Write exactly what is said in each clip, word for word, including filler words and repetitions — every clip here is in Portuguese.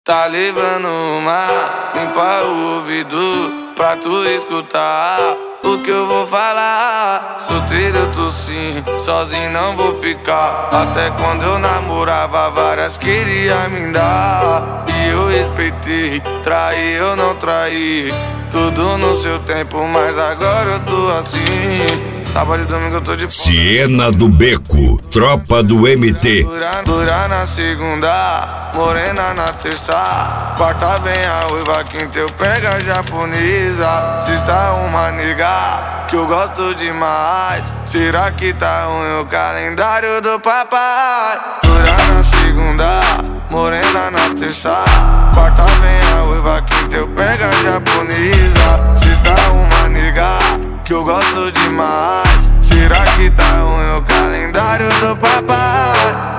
Tá levando uma, limpa o ouvido pra tu escutar o que eu vou falar. Solteiro eu tô sim, sozinho não vou ficar. Até quando eu namorava, várias queria me dar. E eu respeitei, traí eu não traí. Tudo no seu tempo, mas agora eu tô assim. Sábado e domingo eu tô de Siena do Beco, tropa do M T. Dura, dura na segunda, morena na terça. Quarta vem a uiva, quinta eu pego a japonesa. Sexta uma nega que eu gosto demais. Será que tá ruim o calendário do papai? Dura na segunda, morena na terça. Quarta vem a uiva, quinta eu pego a japonesa. Sexta uma nega que eu gosto demais. Será que tá ruim o calendário do papai?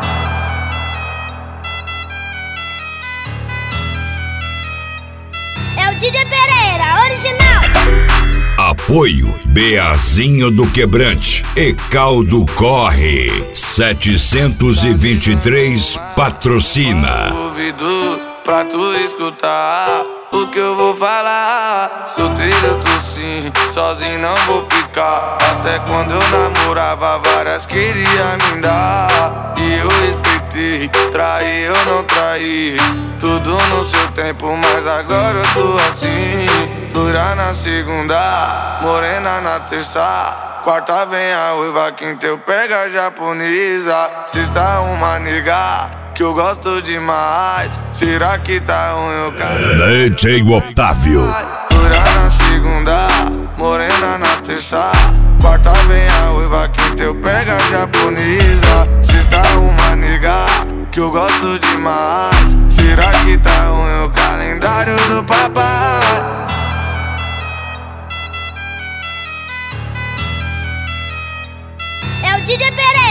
É o Didi Pereira, original. Apoio Beazinho do Quebrante e Caldo Corre. setecentos e vinte e três patrocina. Ouvido pra tu escutar o que eu vou falar. Solteiro eu tô sim, sozinho não vou ficar. Até quando eu namorava, várias queria me dar. E eu respeitei, traí eu não traí. Tudo no seu tempo, mas agora eu tô assim. Dura na segunda, morena na terça. Quarta vem a uiva, quinta eu pego a japonesa. Sexta uma nega que eu gosto demais. Será que tá ruim o cara? D J Otávio. Dura na segunda, morena na terça. Quarta vem a uiva, quinta eu pego a japonesa. Sexta uma nega que eu gosto demais. Será que tá ruim o calendário do papai? É o Didi Pereira.